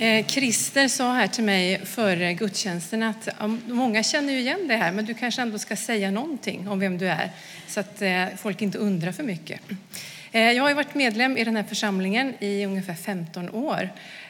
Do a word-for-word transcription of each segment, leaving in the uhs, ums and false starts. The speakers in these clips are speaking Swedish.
Christer sa här till mig före gudstjänsten att många känner ju igen det här, men du kanske ändå ska säga någonting om vem du är så att folk inte undrar för mycket. Jag har ju varit medlem i den här församlingen i ungefär femton år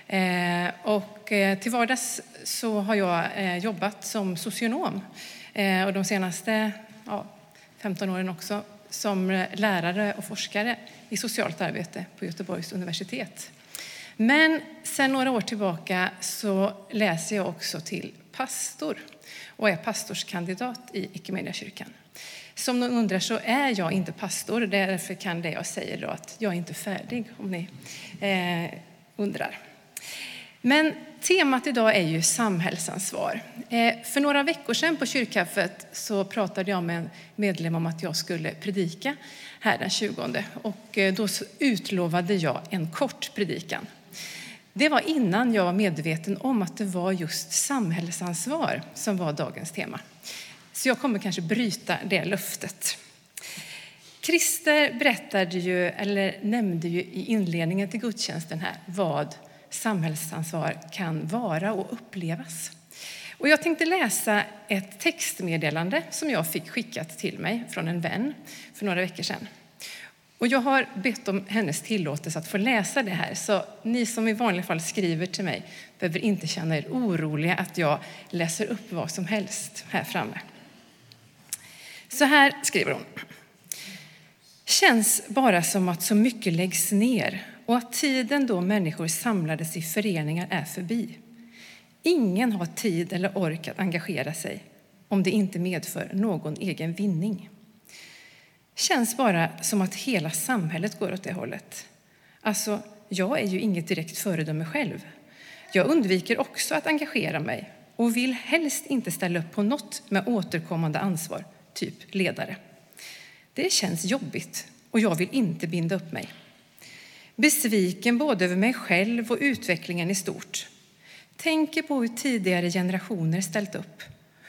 och till vardags så har jag jobbat som socionom och de senaste ja, femton åren också som lärare och forskare i socialt arbete på Göteborgs universitet. Men sen några år tillbaka så läser jag också till pastor och är pastorskandidat i Equmeniakyrkan. Som någon undrar så är jag inte pastor, därför kan det jag säger då att jag är inte färdig om ni eh, undrar. Men temat idag är ju samhällsansvar. Eh, för några veckor sedan på kyrkkaffet så pratade jag med en medlem om att jag skulle predika här den tjugonde och eh, då utlovade jag en kort predikan. Det var innan jag var medveten om att det var just samhällsansvar som var dagens tema. Så jag kommer kanske bryta det löftet. Christer berättade ju, eller nämnde ju i inledningen till gudstjänsten här, vad samhällsansvar kan vara och upplevas. Och jag tänkte läsa ett textmeddelande som jag fick skickat till mig från en vän för några veckor sedan. Och jag har bett om hennes tillåtelse att få läsa det här. Så ni som i vanliga fall skriver till mig behöver inte känna er oroliga att jag läser upp vad som helst här framme. Så här skriver hon. Känns bara som att så mycket läggs ner och att tiden då människor samlades i föreningar är förbi. Ingen har tid eller ork att engagera sig om det inte medför någon egen vinning. Känns bara som att hela samhället går åt det hållet. Alltså, jag är ju inget direkt föredöme själv. Jag undviker också att engagera mig och vill helst inte ställa upp på något med återkommande ansvar, typ ledare. Det känns jobbigt och jag vill inte binda upp mig. Besviken både över mig själv och utvecklingen i stort. Tänker på hur tidigare generationer ställt upp.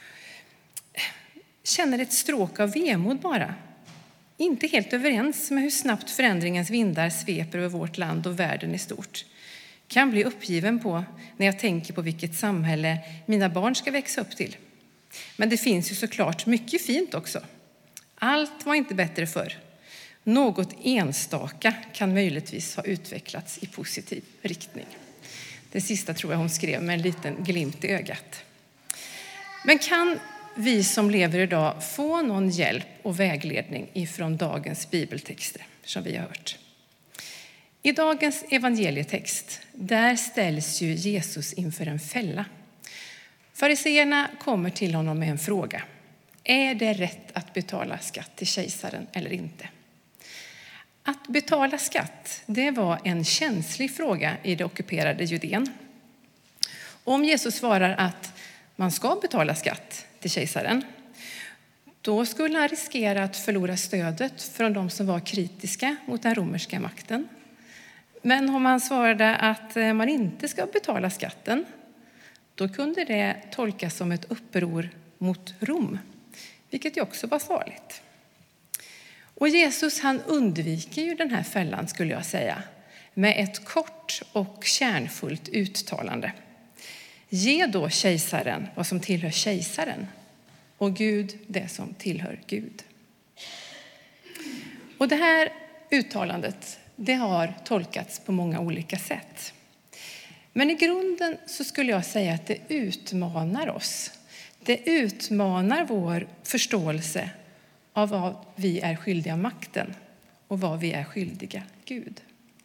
Känner ett stråk av vemod bara. Inte helt överens med hur snabbt förändringens vindar sveper över vårt land och världen i stort. Kan bli uppgiven på när jag tänker på vilket samhälle mina barn ska växa upp till. Men det finns ju såklart mycket fint också. Allt var inte bättre förr. Något enstaka kan möjligtvis ha utvecklats i positiv riktning. Det sista tror jag hon skrev med en liten glimt i ögat. Men kan vi som lever idag få någon hjälp och vägledning ifrån dagens bibeltexter som vi har hört? I dagens evangelietext, där ställs ju Jesus inför en fälla. Fariseerna kommer till honom med en fråga. Är det rätt att betala skatt till kejsaren eller inte? Att betala skatt, det var en känslig fråga i det ockuperade Judén. Om Jesus svarar att man ska betala skatt till kejsaren, då skulle han riskera att förlora stödet från de som var kritiska mot den romerska makten. Men om han svarade att man inte ska betala skatten, då kunde det tolkas som ett uppror mot Rom, vilket ju också var farligt. Och Jesus han undviker ju den här fällan skulle jag säga med ett kort och kärnfullt uttalande. Ge då kejsaren vad som tillhör kejsaren och Gud det som tillhör Gud. Och det här uttalandet det har tolkats på många olika sätt. Men i grunden så skulle jag säga att det utmanar oss. Det utmanar vår förståelse av vad vi är skyldiga makten och vad vi är skyldiga Gud.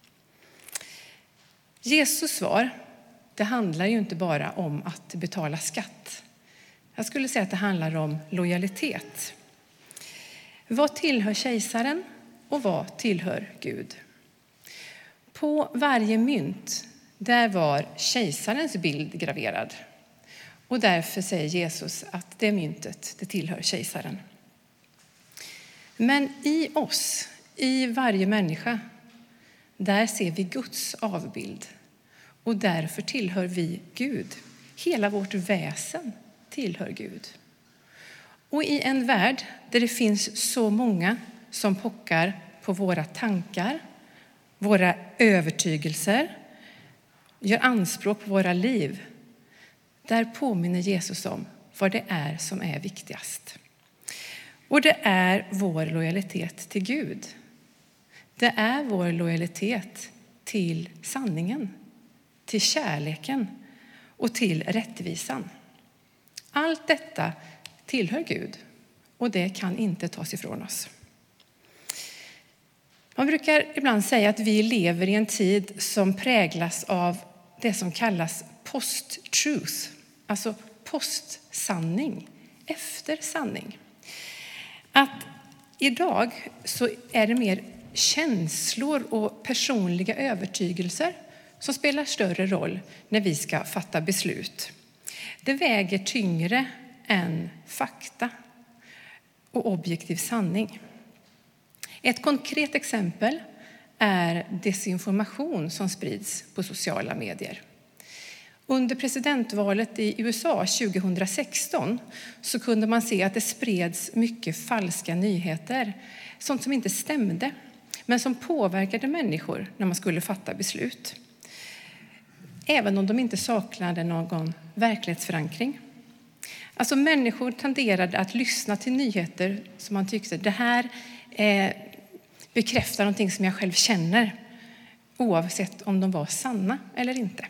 Jesus svar, det handlar ju inte bara om att betala skatt. Jag skulle säga att det handlar om lojalitet. Vad tillhör kejsaren och vad tillhör Gud? På varje mynt där var kejsarens bild graverad. Och därför säger Jesus att det myntet det tillhör kejsaren. Men i oss, i varje människa, där ser vi Guds avbild. Och därför tillhör vi Gud. Hela vårt väsen tillhör Gud. Och i en värld där det finns så många som pockar på våra tankar, våra övertygelser gör anspråk på våra liv, där påminner Jesus om vad det är som är viktigast. Och det är vår lojalitet till Gud. Det är vår lojalitet till sanningen, till kärleken och till rättvisan. Allt detta tillhör Gud och det kan inte tas ifrån oss. Man brukar ibland säga att vi lever i en tid som präglas av det som kallas post-truth, alltså postsanning, efter sanning. Att idag så är det mer känslor och personliga övertygelser som spelar större roll när vi ska fatta beslut. Det väger tyngre än fakta och objektiv sanning. Ett konkret exempel är desinformation som sprids på sociala medier. Under presidentvalet i U S A tjugohundrasexton så kunde man se att det spreds mycket falska nyheter, sånt som inte stämde, men som påverkade människor när man skulle fatta beslut. Även om de inte saknade någon verklighetsförankring. Alltså människor tenderade att lyssna till nyheter som man tyckte, det här eh, bekräftar någonting som jag själv känner, oavsett om de var sanna eller inte.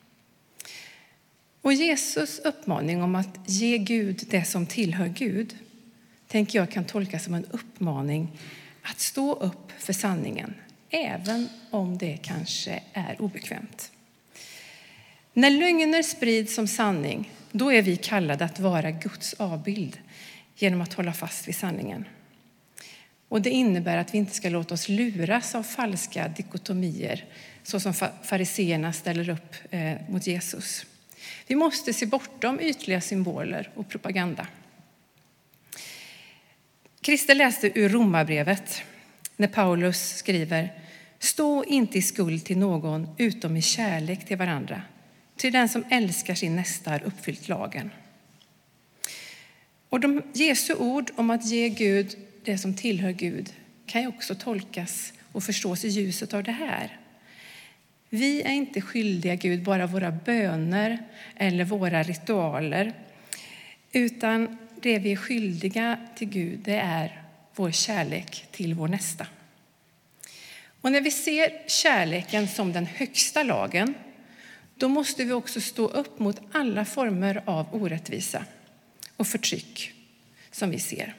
Och Jesus uppmaning om att ge Gud det som tillhör Gud, tänker jag kan tolkas som en uppmaning att stå upp för sanningen, även om det kanske är obekvämt. När lögner sprids som sanning, då är vi kallade att vara Guds avbild genom att hålla fast vid sanningen. Och det innebär att vi inte ska låta oss luras av falska dikotomier, så som fariseerna ställer upp eh, mot Jesus. Vi måste se bortom ytliga symboler och propaganda. Christer läste ur Romarbrevet när Paulus skriver: stå inte i skuld till någon utom i kärlek till varandra. Till den som älskar sin nästa har uppfyllt lagen. Och de Jesu ord om att ge Gud det som tillhör Gud kan ju också tolkas och förstås i ljuset av det här. Vi är inte skyldiga Gud bara våra böner eller våra ritualer, utan det vi är skyldiga till Gud, det är vår kärlek till vår nästa. Och när vi ser kärleken som den högsta lagen, då måste vi också stå upp mot alla former av orättvisa och förtryck som vi ser.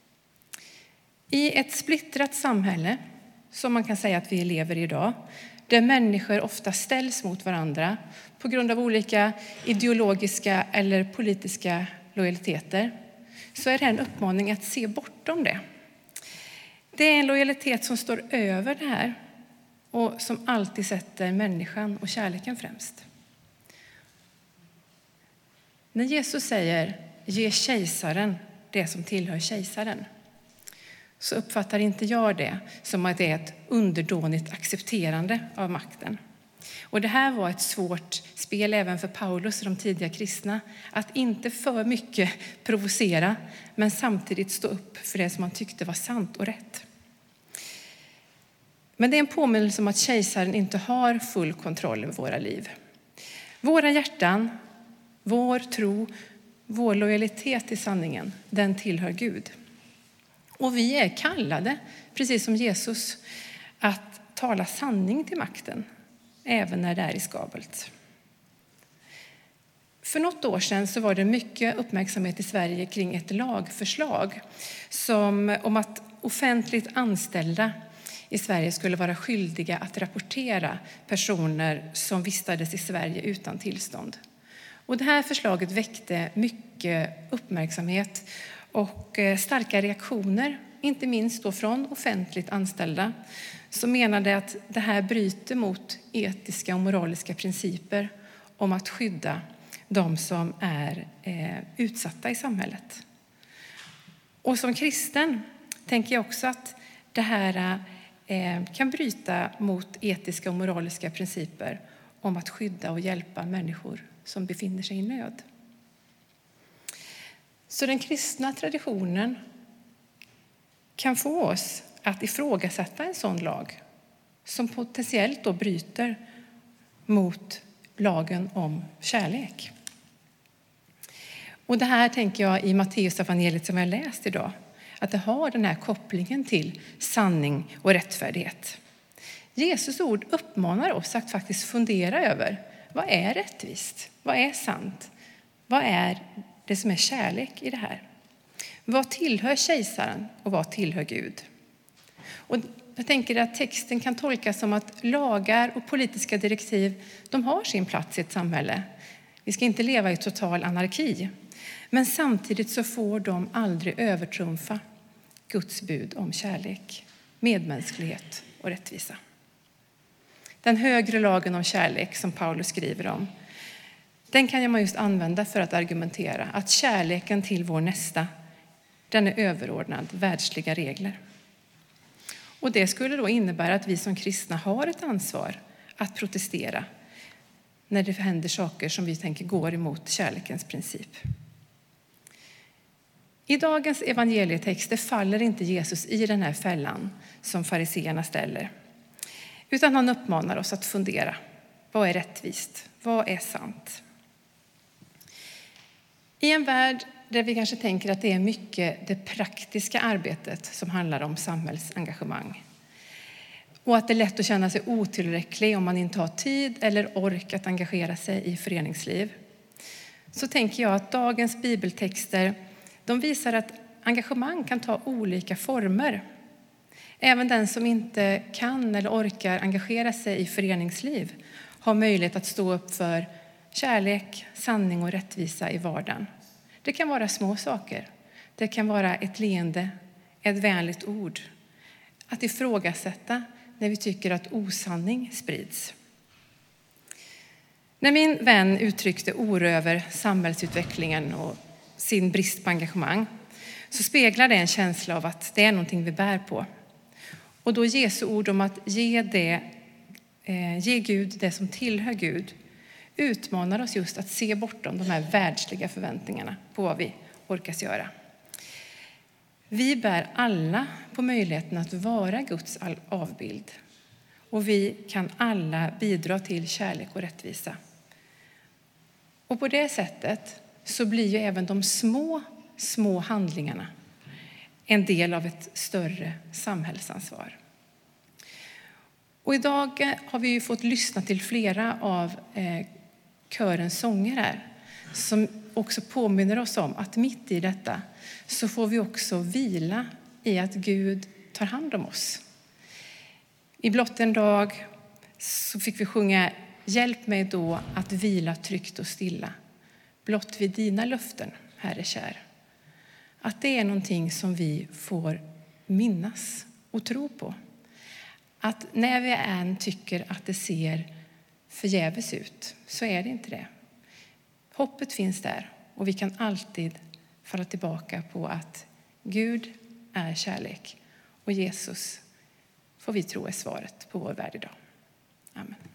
I ett splittrat samhälle, som man kan säga att vi lever i idag, där människor ofta ställs mot varandra på grund av olika ideologiska eller politiska lojaliteter, så är det en uppmaning att se bortom det. Det är en lojalitet som står över det här och som alltid sätter människan och kärleken främst. När Jesus säger ge kejsaren det som tillhör kejsaren, så uppfattar inte jag det som att det är ett underdånigt accepterande av makten. Och det här var ett svårt spel även för Paulus och de tidiga kristna, att inte för mycket provocera men samtidigt stå upp för det som man tyckte var sant och rätt. Men det är en påminnelse om att kejsaren inte har full kontroll över våra liv. Våra hjärtan, vår tro, vår lojalitet till sanningen, den tillhör Gud. Och vi är kallade, precis som Jesus, att tala sanning till makten, även när det är riskabelt. För något år sedan så var det mycket uppmärksamhet i Sverige kring ett lagförslag som, om att offentligt anställda i Sverige skulle vara skyldiga att rapportera personer som vistades i Sverige utan tillstånd. Och det här förslaget väckte mycket uppmärksamhet och starka reaktioner, inte minst då från offentligt anställda, som menade att det här bryter mot etiska och moraliska principer om att skydda de som är eh, utsatta i samhället. Och som kristen tänker jag också att det här eh, kan bryta mot etiska och moraliska principer om att skydda och hjälpa människor som befinner sig i nöd. Så den kristna traditionen kan få oss att ifrågasätta en sån lag som potentiellt då bryter mot lagen om kärlek. Och det här tänker jag i Matteus evangeliet som jag läst idag, att det har den här kopplingen till sanning och rättfärdighet. Jesus ord uppmanar oss att faktiskt fundera över: vad är rättvist? Vad är sant? Vad är det som är kärlek i det här? Vad tillhör kejsaren och vad tillhör Gud? Och jag tänker att texten kan tolkas som att lagar och politiska direktiv, de har sin plats i ett samhälle. Vi ska inte leva i total anarki. Men samtidigt så får de aldrig övertrumfa Guds bud om kärlek, medmänsklighet och rättvisa. Den högre lagen om kärlek som Paulus skriver om, den kan man just använda för att argumentera att kärleken till vår nästa, den är överordnad världsliga regler. Och det skulle då innebära att vi som kristna har ett ansvar att protestera när det händer saker som vi tänker går emot kärlekens princip. I dagens evangelietext faller inte Jesus i den här fällan som fariseerna ställer. Utan han uppmanar oss att fundera. Vad är rättvist? Vad är sant? I en värld där vi kanske tänker att det är mycket det praktiska arbetet som handlar om samhällsengagemang. Och att det är lätt att känna sig otillräcklig om man inte har tid eller ork att engagera sig i föreningsliv. Så tänker jag att dagens bibeltexter, de visar att engagemang kan ta olika former. Även den som inte kan eller orkar engagera sig i föreningsliv har möjlighet att stå upp för kärlek, sanning och rättvisa i vardagen. Det kan vara små saker. Det kan vara ett leende, ett vänligt ord. Att ifrågasätta när vi tycker att osanning sprids. När min vän uttryckte oro över samhällsutvecklingen och sin brist på engagemang så speglar det en känsla av att det är någonting vi bär på. Och då Jesu ord om att ge, det, eh, ge Gud det som tillhör Gud utmanar oss just att se bortom de här världsliga förväntningarna på vad vi orkas göra. Vi bär alla på möjligheten att vara Guds avbild. Och vi kan alla bidra till kärlek och rättvisa. Och på det sättet så blir ju även de små, små handlingarna en del av ett större samhällsansvar. Och idag har vi ju fått lyssna till flera av eh, körens sånger här, som också påminner oss om att mitt i detta så får vi också vila i att Gud tar hand om oss. I blott en dag så fick vi sjunga: hjälp mig då att vila tryggt och stilla, blott vid dina löften, Herre kär. Att det är någonting som vi får minnas och tro på. Att när vi än tycker att det ser förgäves ut så är det inte det. Hoppet finns där och vi kan alltid falla tillbaka på att Gud är kärlek och Jesus får vi tro är svaret på vår värld idag. Amen.